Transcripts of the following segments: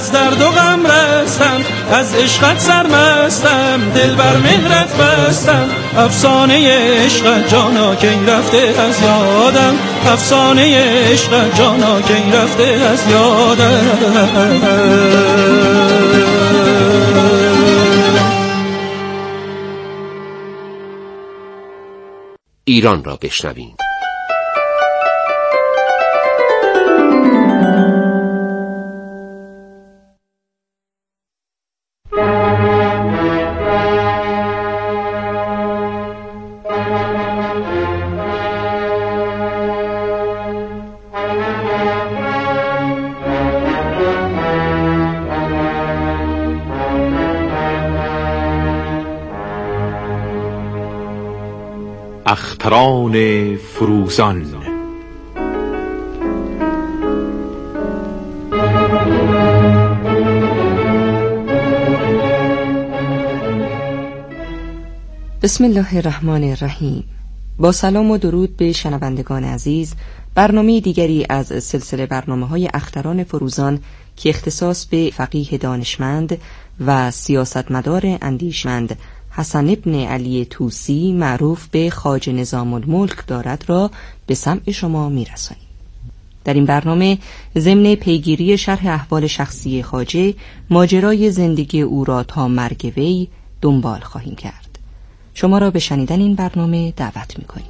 از درد و غم رستم، از عشقت سرمستم، دل بر مهرت بستم. افسانه عشق جانا کی رفته از یادم، افسانه عشق جانا کی رفته از یادم. ایران را بشنویم. اختران فروزان. بسم الله الرحمن الرحیم. با سلام و درود به شنوندگان عزیز، برنامه دیگری از سلسله برنامه‌های اختران فروزان که اختصاص به فقیه دانشمند و سیاستمدار اندیشمند حسن ابن علی طوسی معروف به خواجه نظام الملک دارد را به سمع شما میرسانیم. در این برنامه ضمن پیگیری شرح احوال شخصی خواجه، ماجرای زندگی او را تا مرگ وی دنبال خواهیم کرد. شما را به شنیدن این برنامه دعوت می‌کنیم.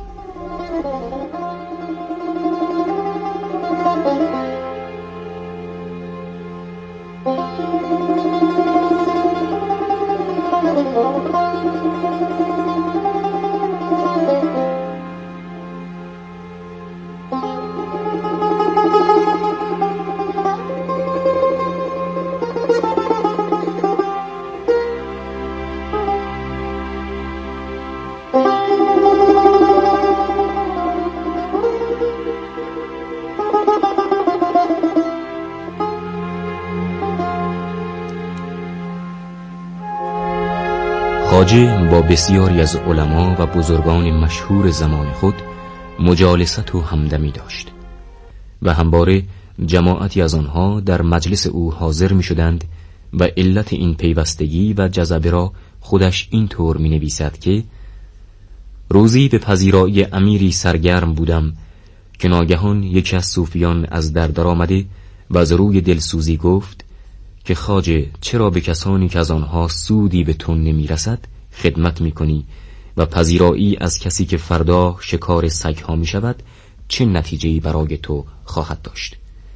خواجه با بسیاری از علما و بزرگان مشهور زمان خود مجالست و همدمی داشت و همواره جماعتی از آنها در مجلس او حاضر می شدند و علت این پیوستگی و جذبه را خودش این طور می نویسد که روزی به پذیرایی امیری سرگرم بودم که ناگهان یکی از صوفیان از در آمده و از روی دلسوزی گفت که خواجه چرا به کسانی که از آنها سودی به تو نمی رسد خدمت می کنی و پذیرایی از کسی که فردا شکار سگها می شود چه نتیجه‌ای برای تو خواهد داشت؟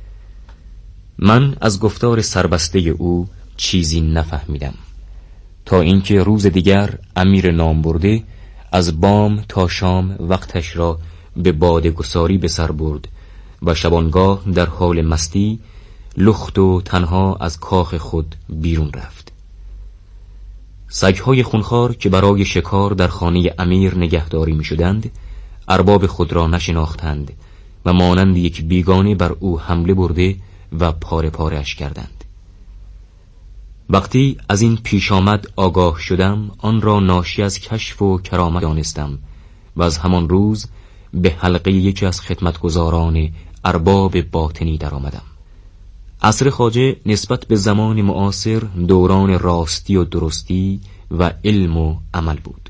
من از گفتار سربسته او چیزی نفهمیدم تا اینکه روز دیگر امیر نامبرده از بام تا شام وقتش را به باده گساری به سر برد و شبانگاه در حال مستی لخت و تنها از کاخ خود بیرون رفت. سگهای خونخوار که برای شکار در خانه امیر نگهداری می شدند ارباب خود را نشناختند و مانند یک بیگانه بر او حمله برده و پاره پاره‌اش کردند. وقتی از این پیش آمد آگاه شدم آن را ناشی از کشف و کرامت دانستم و از همان روز به حلقه یکی از خدمتگزاران ارباب باطنی در آمدم. عصر خواجه نسبت به زمان معاصر دوران راستی و درستی و علم و عمل بود.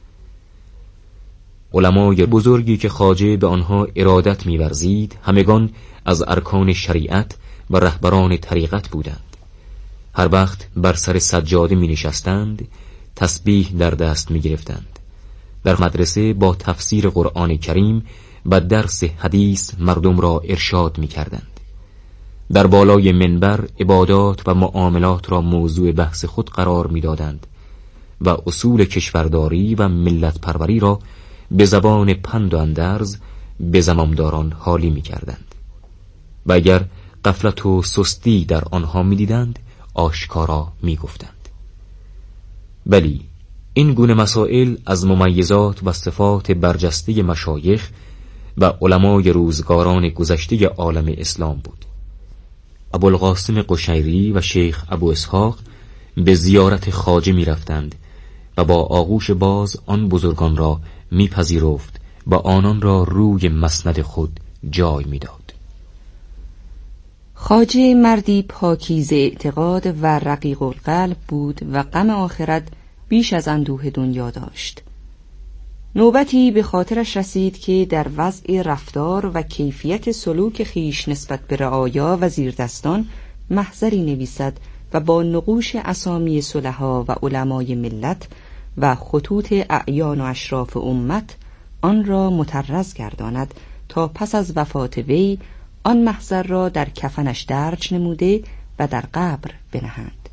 علمای بزرگی که خواجه به آنها ارادت می‌ورزید همگان از ارکان شریعت و رهبران طریقت بودند. هر وقت بر سر سجاده می‌نشستند تسبیح در دست می‌گرفتند. در مدرسه با تفسیر قرآن کریم و درس حدیث مردم را ارشاد می‌کردند. در بالای منبر عبادات و معاملات را موضوع بحث خود قرار می‌دادند و اصول کشورداری و ملت پروری را به زبان پند و اندرز به زمامداران حالی می‌کردند و اگر غفلت و سستی در آنها می‌دیدند آشکارا می‌گفتند. ولی این گونه مسائل از ممیزات و صفات برجسته مشایخ و علمای روزگاران گذشته عالم اسلام بود. ابوالقاسم قشیری و شیخ ابو اسحاق به زیارت خواجه می رفتند و با آغوش باز آن بزرگان را می پذیرفت و آنان را روی مسند خود جای می داد. خواجه مردی پاکیزه اعتقاد و رقیق القلب بود و غم آخرت بیش از اندوه دنیا داشت. نوبتی به خاطرش رسید که در وضع رفتار و کیفیت سلوک خیش نسبت به رعایا و زیردستان محضری نویسد و با نقوش اسامی صلحا و علمای ملت و خطوط اعیان و اشراف امت آن را مطرز گرداند تا پس از وفات وی آن محضر را در کفنش درج نموده و در قبر بنهند.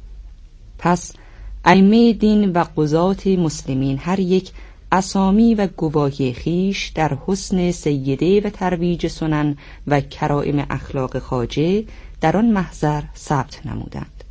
پس ائمه دین و قضات مسلمین هر یک اسامی و گواهی خیش در حسن سیده و ترویج سنن و کرائم اخلاق خواجه در آن محضر ثبت نمودند.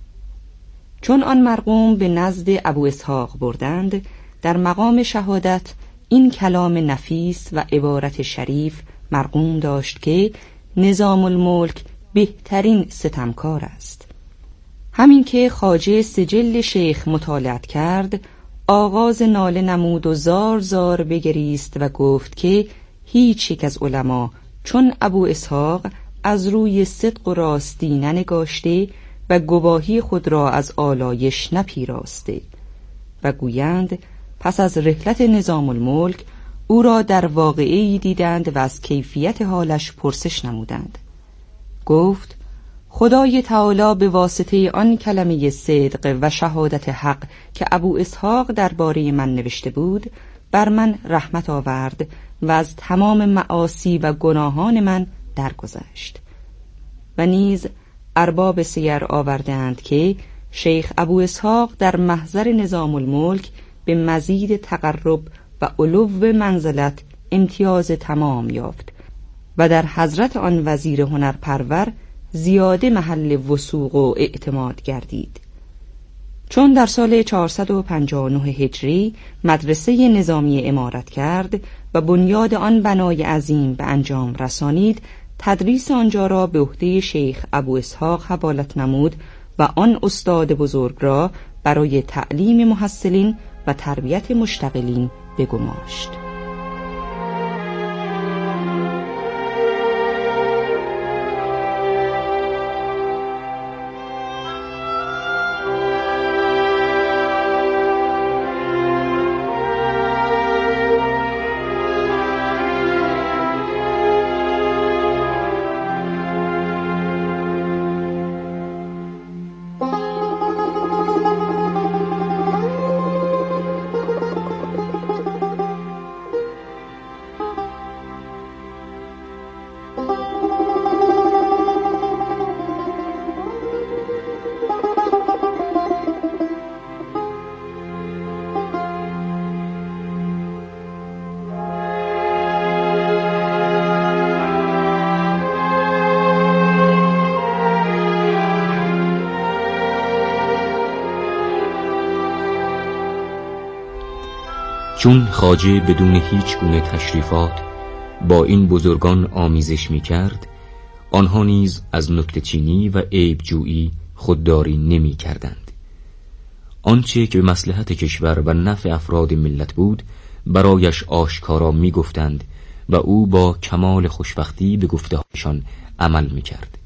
چون آن مرقوم به نزد ابو اسحاق بردند، در مقام شهادت این کلام نفیس و عبارت شریف مرقوم داشت که نظام الملک بهترین ستمکار است. همین که خواجه سجل شیخ مطالعت کرد، آغاز ناله نمود و زار زار بگریست و گفت که هیچ یک از علما چون ابو اسحاق از روی صدق و راستی ننگاشته و گواهی خود را از آلایش نپیراسته. و گویند پس از رحلت نظام الملک او را در واقعه‌ای دیدند و از کیفیت حالش پرسش نمودند. گفت خدای تعالی به واسطه آن کلمه صدق و شهادت حق که ابو اسحاق درباره من نوشته بود بر من رحمت آورد و از تمام معاصی و گناهان من درگذشت. و نیز ارباب سیر آوردند که شیخ ابو اسحاق در محضر نظام الملک به مزید تقرب و علو منزلت امتیاز تمام یافت و در حضرت آن وزیر هنرپرور زیاده محل وثوق و اعتماد گردید. چون در سال 459 هجری مدرسه نظامی امارت کرد و بنیاد آن بنای عظیم به انجام رسانید، تدریس آنجا را به عهده شیخ ابو اسحاق حوالت نمود و آن استاد بزرگ را برای تعلیم محصلین و تربیت مشتغلین بگماشت. چون خواجه بدون هیچ گونه تشریفات با این بزرگان آمیزش می کرد، آنها نیز از نکته‌چینی و عیبجویی خودداری نمی کردند. آنچه که به مصلحت کشور و نفع افراد ملت بود برایش آشکارا می گفتند و او با کمال خوشبختی به گفته‌هایشان عمل می کرد.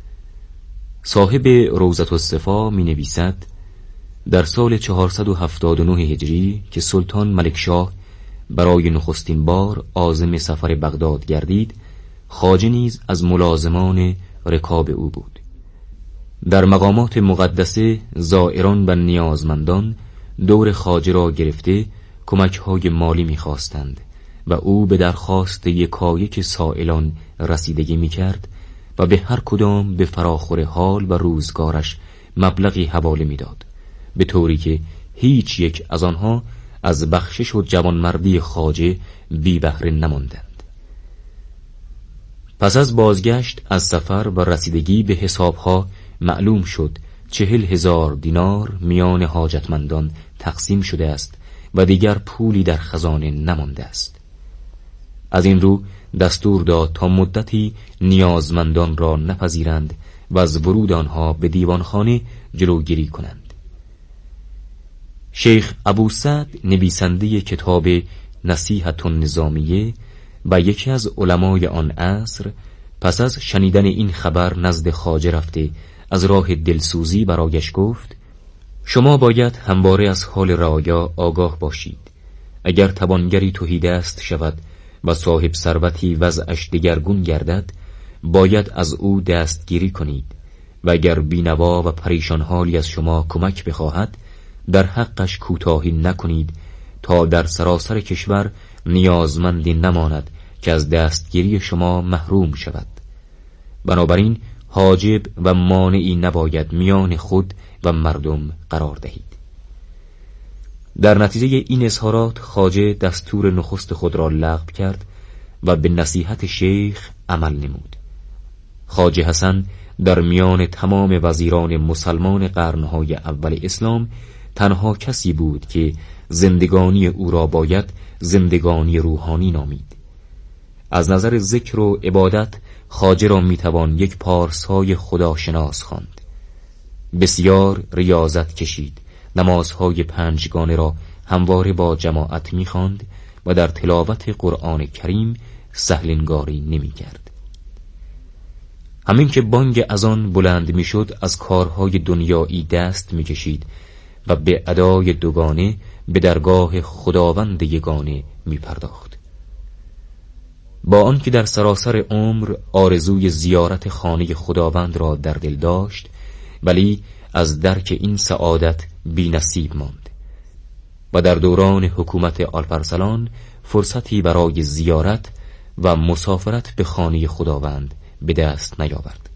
صاحب روضة الصفا می نویسد در سال 479 هجری که سلطان ملکشاه برای نخستین بار عازم سفر بغداد گردید، خواجه نیز از ملازمان رکاب او بود. در مقامات مقدسه زائران و نیازمندان دور خواجه را گرفته کمک‌های مالی می‌خواستند و او به درخواست یکایک سائلان رسیدگی می‌کرد و به هر کدام به فراخور حال و روزگارش مبلغی حواله می‌داد، به طوری که هیچ یک از آنها از بخشش و جوانمردی خواجه بی بهره نماندند. پس از بازگشت از سفر و رسیدگی به حسابها معلوم شد 40,000 دینار میان حاجتمندان تقسیم شده است و دیگر پولی در خزانه نمانده است. از این رو دستور داد تا مدتی نیازمندان را نپذیرند و از ورود آنها به دیوانخانه جلوگیری کنند. شیخ ابو سعد نویسنده کتاب نصیحة النظامیه و یکی از علمای آن عصر پس از شنیدن این خبر نزد خواجه رفته از راه دلسوزی برایش گفت: شما باید همواره از حال رعایا آگاه باشید. اگر توانگری تهیدست شود و صاحب ثروتی وضعش دگرگون گردد، باید از او دستگیری کنید و اگر بینوا و پریشان حالی از شما کمک بخواهد، در حقش کوتاهی نکنید تا در سراسر کشور نیازمندی نماند که از دستگیری شما محروم شود. بنابراین حاجب و مانعی نباید میان خود و مردم قرار دهید. در نتیجه این اظهارات خواجه دستور نخست خود را لغو کرد و به نصیحت شیخ عمل نمود. خواجه حسن در میان تمام وزیران مسلمان قرنهای اول اسلام تنها کسی بود که زندگانی او را باید زندگانی روحانی نامید. از نظر ذکر و عبادت خواجه را میتوان یک پارسای خداشناس خواند. بسیار ریاضت کشید، نمازهای پنجگانه را همواره با جماعت میخواند و در تلاوت قرآن کریم سهلنگاری نمیکرد. همین که بانگ اذان بلند میشد از کارهای دنیایی دست میکشید و به ادای دوگانه به درگاه خداوند یگانه میپرداخت. با آنکه در سراسر عمر آرزوی زیارت خانه خداوند را در دل داشت، ولی از درک این سعادت بی نصیب ماند و در دوران حکومت آلپارسلان فرصتی برای زیارت و مسافرت به خانه خداوند به دست نیاورد.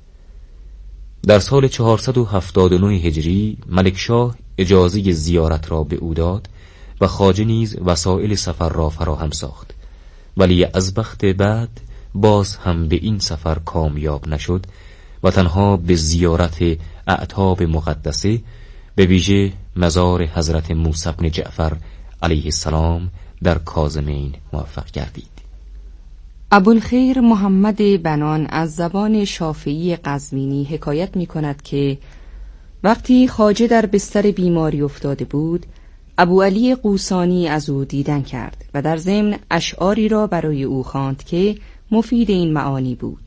در سال 479 هجری ملکشاه اجازه زیارت را به او داد و خواجه نیز وسایل سفر را فراهم ساخت، ولی از بخت بعد باز هم به این سفر کامیاب نشد و تنها به زیارت اعتاب مقدسه، به ویژه مزار حضرت موسی بن جعفر علیه السلام در کاظمین موفق گردید. ابوالخیر محمد بنان از زبان شافعی قزوینی حکایت می کند که وقتی خواجه در بستر بیماری افتاده بود، ابو علی قوسانی از او دیدن کرد و در ضمن اشعاری را برای او خواند که مفید این معانی بود: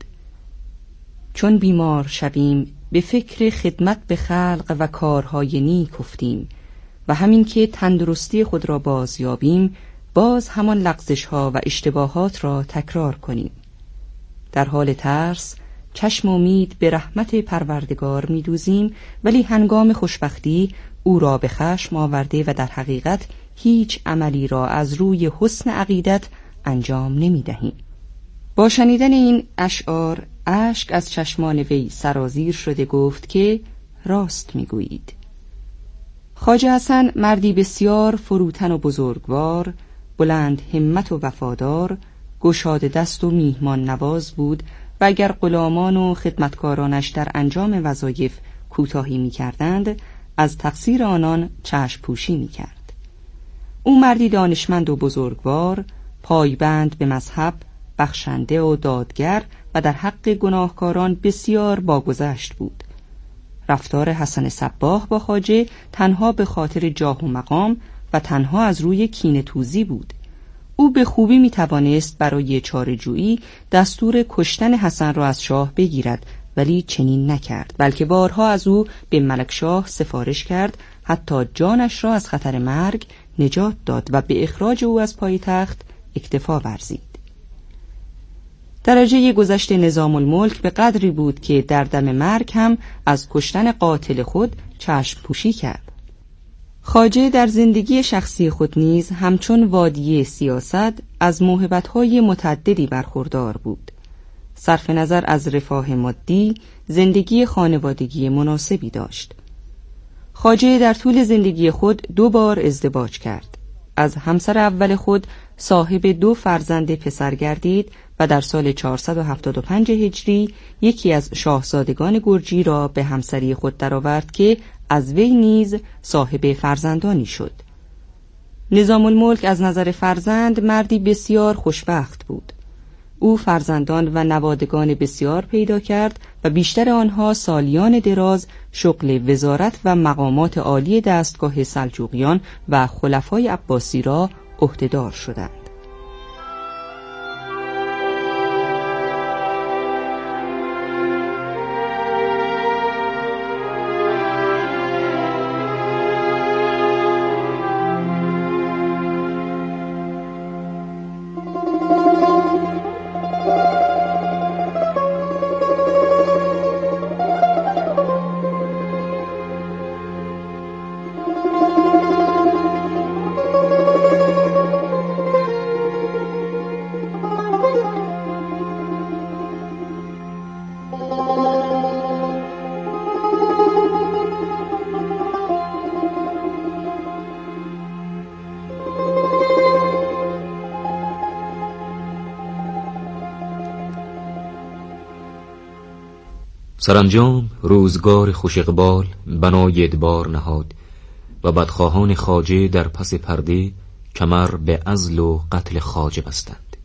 چون بیمار شویم به فکر خدمت به خلق و کارهای نیک افتیم و همین که تندرستی خود را بازیابیم باز همان لغزش‌ها و اشتباهات را تکرار کنیم. در حال ترس چشم امید به رحمت پروردگار می‌دوزیم، ولی هنگام خوشبختی او را به خشم آورده و در حقیقت هیچ عملی را از روی حسن عقیدت انجام نمی‌دهیم. با شنیدن این اشعار اشک از چشمان وی سرازیر شده گفت که راست می‌گویید. خواجه حسن مردی بسیار فروتن و بزرگوار، بلند همت و وفادار، گشاده دست و میهمان نواز بود و اگر غلامان و خدمتکارانش در انجام وظایف کوتاهی می‌کردند، از تقصیر آنان چشم پوشی می‌کرد. او مردی دانشمند و بزرگوار، پایبند به مذهب، بخشنده و دادگر و در حق گناهکاران بسیار باگذشت بود. رفتار حسن صباح با خواجه تنها به خاطر جاه و مقام و تنها از روی کینه توزی بود. او به خوبی می توانست برای چاره‌جویی دستور کشتن حسن را از شاه بگیرد، ولی چنین نکرد، بلکه بارها از او به ملکشاه سفارش کرد، حتی جانش را از خطر مرگ نجات داد و به اخراج او از پایتخت اکتفا ورزید. درجه گذشت نظام الملک به قدری بود که در دم مرگ هم از کشتن قاتل خود چشم پوشی کرد. خواجه در زندگی شخصی خود نیز همچون وادی سیاست از موهبت‌های متعددی برخوردار بود. صرف نظر از رفاه مادی، زندگی خانوادگی مناسبی داشت. خواجه در طول زندگی خود 2 بار ازدواج کرد. از همسر اول خود صاحب 2 فرزند پسر گردید و در سال 475 هجری یکی از شاهزادگان گرجی را به همسری خود درآورد که از وی نیز صاحب فرزندانی شد. نظام الملک از نظر فرزند مردی بسیار خوشبخت بود. او فرزندان و نوادگان بسیار پیدا کرد و بیشتر آنها سالیان دراز شغل وزارت و مقامات عالی دستگاه سلجوقیان و خلفای عباسی را عهدهدار شدند. سرانجام روزگار خوش اقبال بنای ادبار نهاد و بدخواهان خواجه در پس پرده کمر به عزل و قتل خواجه بستند.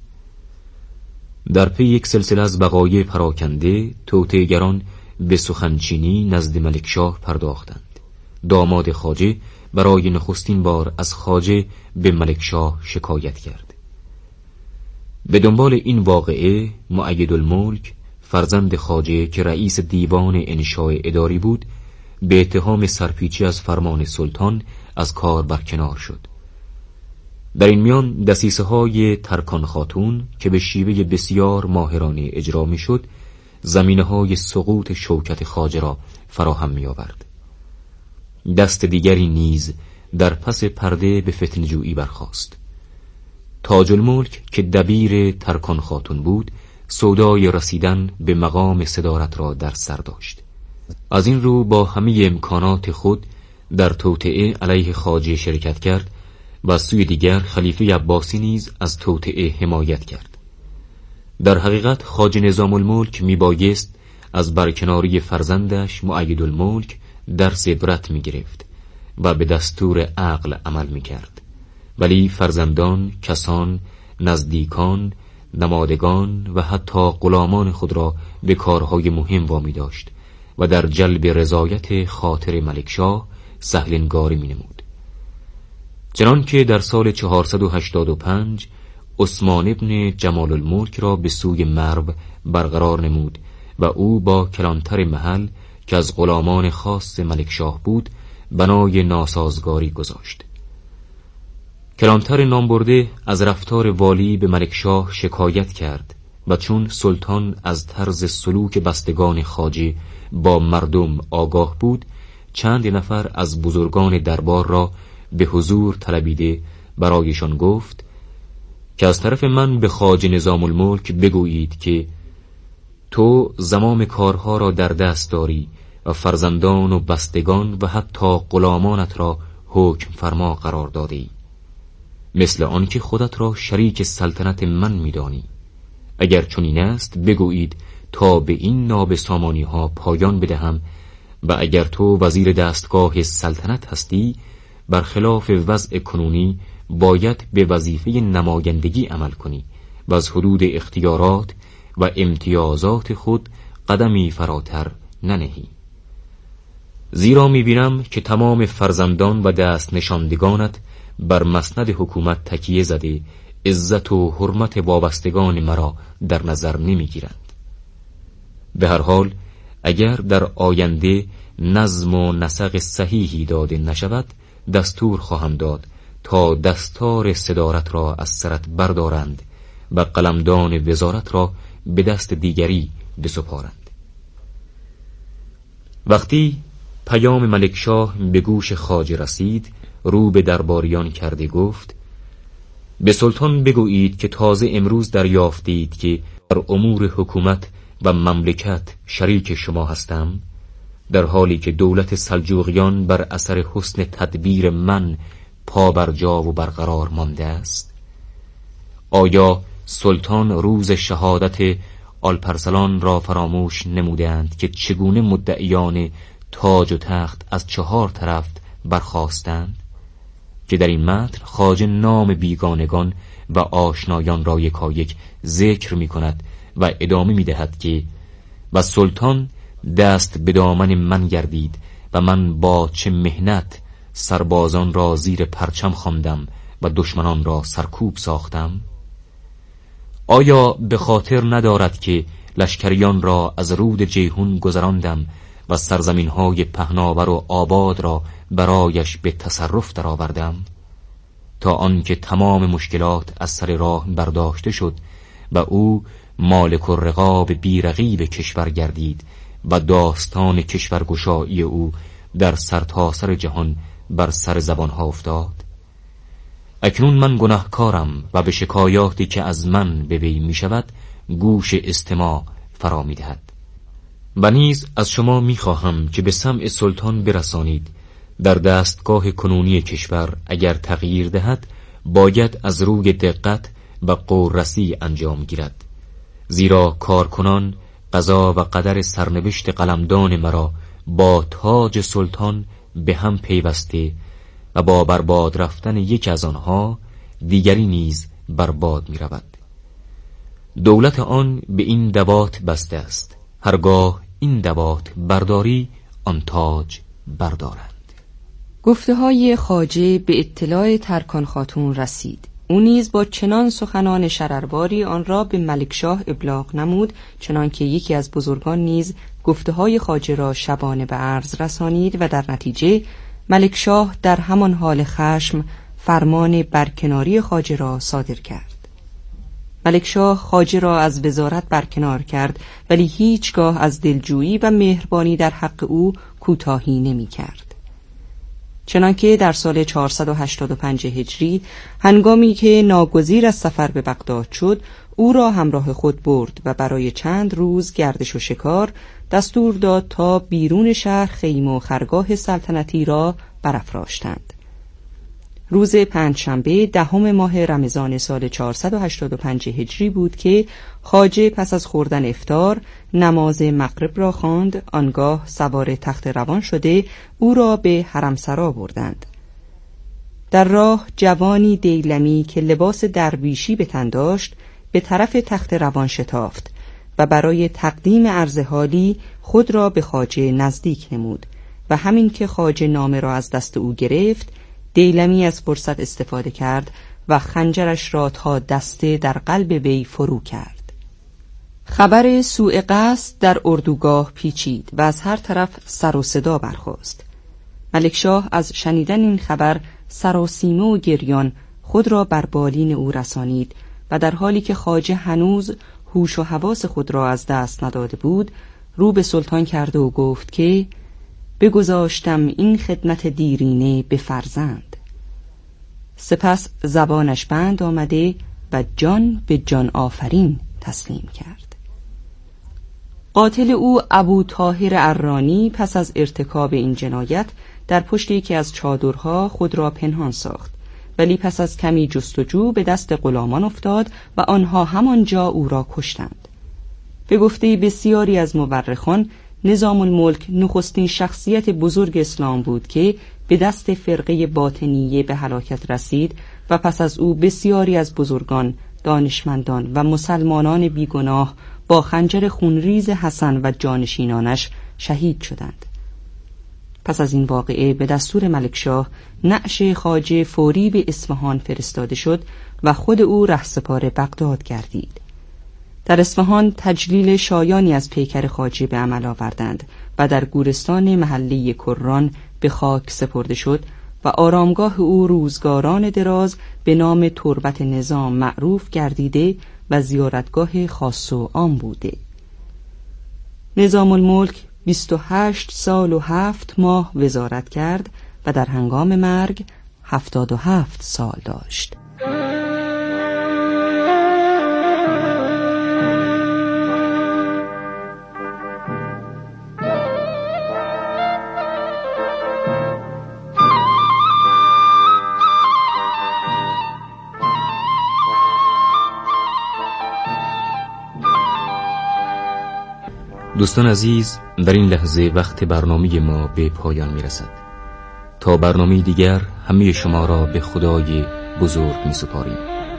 در پی یک سلسله از وقایع پراکنده توطئه‌گران به سخنچینی نزد ملکشاه پرداختند. داماد خواجه برای نخستین بار از خواجه به ملکشاه شکایت کرد. به دنبال این واقعه مؤیدالملک فرزند خواجه که رئیس دیوان انشاء اداری بود به اتهام سرپیچی از فرمان سلطان از کار برکنار شد. در این میان دسیسه های ترکان خاتون که به شیوه بسیار ماهرانه اجرا می شد زمینه های سقوط شوکت خواجه را فراهم می آورد. دست دیگری نیز در پس پرده به فتنه‌جویی برخاست. تاج الملک که دبیر ترکان خاتون بود سودای رسیدن به مقام صدارت را در سر داشت. از این رو با همه امکانات خود در توطئه علیه خواجه شرکت کرد و از سوی دیگر خلیفه عباسی نیز از توطئه حمایت کرد. در حقیقت خواجه نظام الملک می بایست از برکناری فرزندش مؤیدالملک درس عبرت می گرفت و به دستور عقل عمل می کرد، ولی فرزندان، کسان، نزدیکان، نمادگان و حتی غلامان خود را به کارهای مهم وامی داشت و در جلب رضایت خاطر ملکشاه سهل انگاری می نمود. چنان که در سال 485 عثمان ابن جمال الملک را به سوی مرو برقرار نمود و او با کلانتر محل که از غلامان خاص ملکشاه بود بنای ناسازگاری گذاشت. کلانتر نامبرده از رفتار والی به ملکشاه شکایت کرد و چون سلطان از طرز سلوک بستگان خواجه با مردم آگاه بود چند نفر از بزرگان دربار را به حضور طلبیده برایشان گفت که از طرف من به خواجه نظام الملک بگویید که تو زمام کارها را در دست داری و فرزندان و بستگان و حتی غلامانت را حکم فرما قرار دادی، مثل آن که خودت را شریک سلطنت من می‌دانی. اگر چنین است بگویید تا به این نابسامانی ها پایان بدهم و اگر تو وزیر دستگاه سلطنت هستی برخلاف وضع کنونی باید به وظیفه نمایندگی عمل کنی و از حدود اختیارات و امتیازات خود قدمی فراتر ننهی. زیرا می‌بینم که تمام فرزندان و دست نشاندگانت بر مسند حکومت تکیه زده عزت و حرمت وابستگان مرا در نظر نمی‌گیرند. به هر حال اگر در آینده نظم و نسق صحیحی داده نشود دستور خواهم داد تا دستار صدارت را از سرت بردارند و قلمدان وزارت را به دست دیگری بسپارند. وقتی پیام ملکشاه به گوش خواجه رسید رو به درباریان کرده گفت به سلطان بگویید که تازه امروز دریافتید که در امور حکومت و مملکت شریک شما هستم، در حالی که دولت سلجوقیان بر اثر حسن تدبیر من پا بر جا و برقرار مانده است. آیا سلطان روز شهادت آلپرسلان را فراموش نمودند که چگونه مدعیان تاج و تخت از 4 طرف برخاستند؟ که در این متن خواجه نام بیگانگان و آشنایان را یکایک ذکر می کند و ادامه می دهد که و سلطان دست به دامن من گردید و من با چه مهنت سربازان را زیر پرچم خواندم و دشمنان را سرکوب ساختم. آیا به خاطر ندارد که لشکریان را از رود جیهون گذراندم و سرزمین‌های پهناور و آباد را برایش به تصرف درآوردم تا آنکه تمام مشکلات از سر راه برداشته شد و او مالک الرقاب بیرقیب کشور گردید و داستان کشورگشایی او در سرتاسر جهان بر سر زبانها افتاد. اکنون من گناهکارم و به شکایاتی که از من به وی می شود گوش استماع فرا می دهد و نیز از شما می خواهم که به سمع سلطان برسانید در دستگاه کنونی کشور اگر تغییر دهد باید از روی دقت و قررسی انجام گیرد، زیرا کارکنان قضا و قدر سرنوشت قلمدان مرا با تاج سلطان به هم پیوسته و با برباد رفتن یک از آنها دیگری نیز برباد می رود. دولت آن به این دوات بسته است، هرگاه این دوات برداری آن تاج بردارند. گفته های خواجه به اطلاع ترکان خاتون رسید. او نیز با چنان سخنان شررباری آن را به ملکشاه ابلاغ نمود، چنان که یکی از بزرگان نیز گفته های خواجه را شبانه به عرض رسانید و در نتیجه ملکشاه در همان حال خشم فرمان برکناری خواجه را صادر کرد. ملکشاه خواجه را از وزارت برکنار کرد، ولی هیچگاه از دلجویی و مهربانی در حق او کوتاهی نمی کرد. چنانکه در سال 485 هجری هنگامی که ناگزیر از سفر به بغداد شد، او را همراه خود برد و برای چند روز گردش و شکار دستور داد تا بیرون شهر خیمه و خرگاه سلطنتی را برافراشتند. روز پنجشنبه 10 ماه رمضان سال 485 هجری بود که خواجه پس از خوردن افطار نماز مغرب را خواند. آنگاه سوار تخت روان شده او را به حرمسرا بردند. در راه جوانی دیلمی که لباس درویشی به تن داشت به طرف تخت روان شتافت و برای تقدیم عرض حالی خود را به خواجه نزدیک نمود و همین که خواجه نامه را از دست او گرفت، دیلمی از فرصت استفاده کرد و خنجرش را تا دسته در قلب وی فرو کرد. خبر سوء قصد در اردوگاه پیچید و از هر طرف سر و صدا برخاست. ملکشاه از شنیدن این خبر سراسیمه و گریان خود را بر بالین او رسانید و در حالی که خواجه هنوز هوش و حواس خود را از دست نداده بود، رو به سلطان کرده و گفت که بگذاشتم این خدمت دیرینه به فرزند. سپس زبانش بند آمده و جان به جان آفرین تسلیم کرد. قاتل او ابو طاهر ارانی پس از ارتکاب این جنایت در پشت یکی از چادرها خود را پنهان ساخت، ولی پس از کمی جستجو به دست غلامان افتاد و آنها همانجا او را کشتند. به گفته بسیاری از مورخان، نظام الملک نخستین شخصیت بزرگ اسلام بود که به دست فرقه باطنیه به هلاکت رسید و پس از او بسیاری از بزرگان، دانشمندان و مسلمانان بیگناه با خنجر خونریز حسن و جانشینانش شهید شدند. پس از این واقعه به دستور ملکشاه نعش خواجه فوری به اصفهان فرستاده شد و خود او رهسپار بغداد گردید. در اصفهان تجلیل شایانی از پیکر خواجه به عمل آوردند و در گورستان محله کران به خاک سپرده شد و آرامگاه او روزگاران دراز به نام تربت نظام معروف گردیده و زیارتگاه خاص و عام بوده. نظام الملک 28 سال و 7 ماه وزارت کرد و در هنگام مرگ 77 سال داشت. دوستان عزیز، در این لحظه وقت برنامه ما به پایان می رسد. تا برنامه دیگر همه شما را به خدای بزرگ می سپاریم.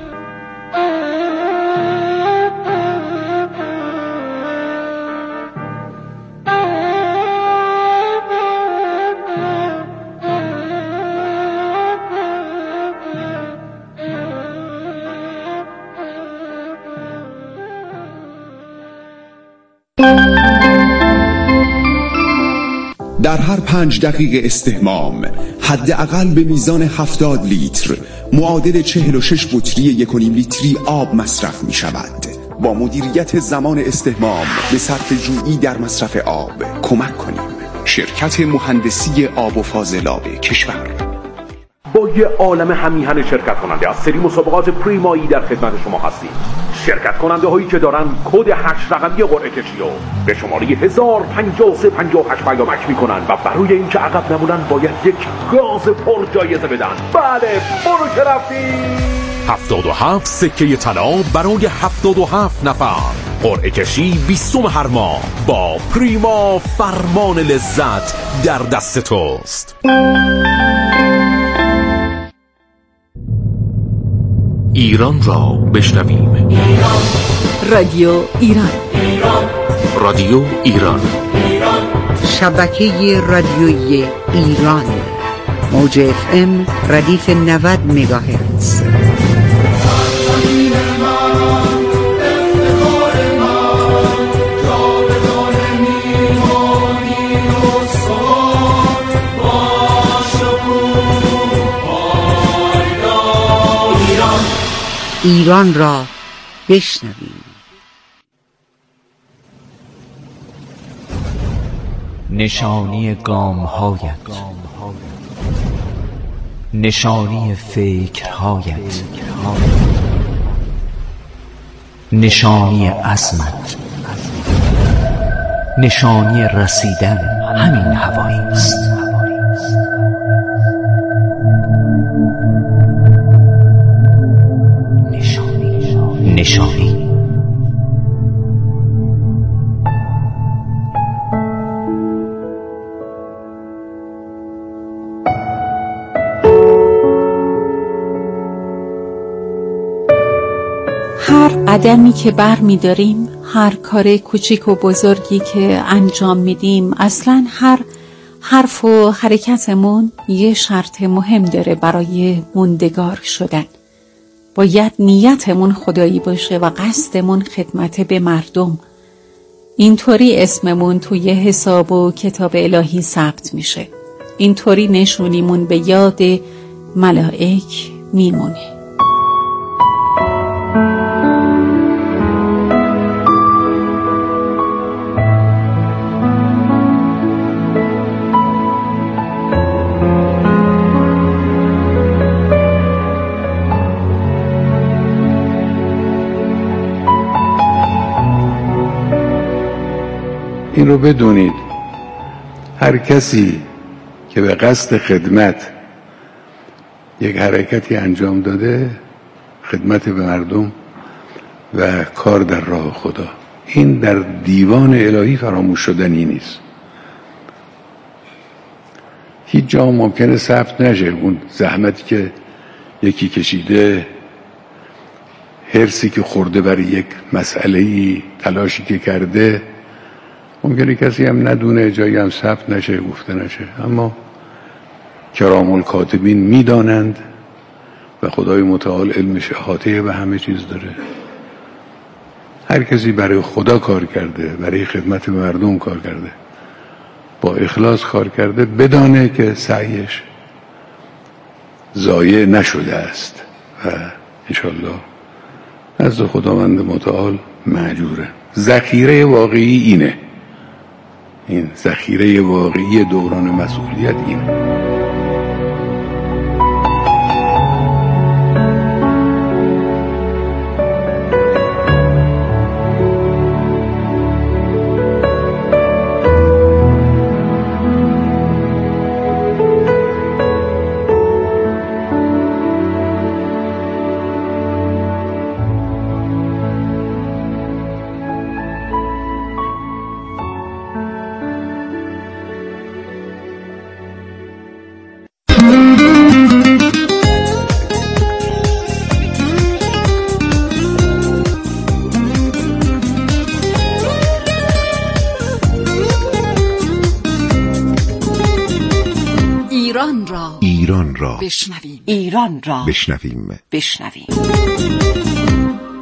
در هر 5 دقیقه استحمام حداقل به میزان 70 لیتر معادل 46 بطری 1.5 لیتری آب مصرف می شود. با مدیریت زمان استحمام به صرف جویی در مصرف آب کمک کنیم. شرکت مهندسی آب و فاضلاب کشور با یه عالم همیهن شرکت کننده از سری مسابقات پریمایی در خدمت شما هستیم. شرکت کننده هایی که دارن کد 8 رقمی قرعه کشی رو به شماره 105358 پیامک میکنن و برای اینکه عقب نمونن باید یک گاز پر جایزه بدن. بله، برو که رفتی. 77 سکه طلا برای 77 نفر. قرعه کشی 20 هر ماه با پریما، فرمان لذت در دست توست. ایران را بشنویم. رادیو ایران. رادیو ایران. شبکه رادیویی ایران. موج FM ردیف 90 مگاهرتز. ایران را بشنویم. نشانی گام‌هایت، نشانی فکرهایت، نشانی عزمت، نشانی رسیدن همین هوایی است. نشانی. هر قدمی که بر می داریم، هر کار کوچیک و بزرگی که انجام میدیم، اصلا هر حرف و حرکتمون یه شرط مهم داره برای موندگار شدن. باید نیتمون خدایی باشه و قصدمون خدمت به مردم. اینطوری اسممون توی حساب و کتاب الهی ثبت میشه. اینطوری نشونیمون به یاد ملائک میمونه. این رو بدونید، هر کسی که به قصد خدمت یک حرکتی انجام داده، خدمت به مردم و کار در راه خدا، این در دیوان الهی فراموش شدنی نیست. هیچ جا ممکنه ثبت نشه اون زحمتی که یکی کشیده، حرصی که خورده برای یک مسئله‌ای، تلاشی که کرده. ممکنه کسی هم ندونه، جایی هم ثبت نشه، گفته نشه، اما کرام الکاتبین میدانند و خدای متعال علمش احاطه به همه چیز داره. هر کسی برای خدا کار کرده، برای خدمت به مردم کار کرده، با اخلاص کار کرده، بدانه که سعیش ضایع نشده است و انشالله نزد خداوند متعال مأجوره. ذخیره واقعی اینه، این ذخیره واقعی دوران مسئولیت اینه. ایران را بشنویم. ایران را بشنویم. بشنویم.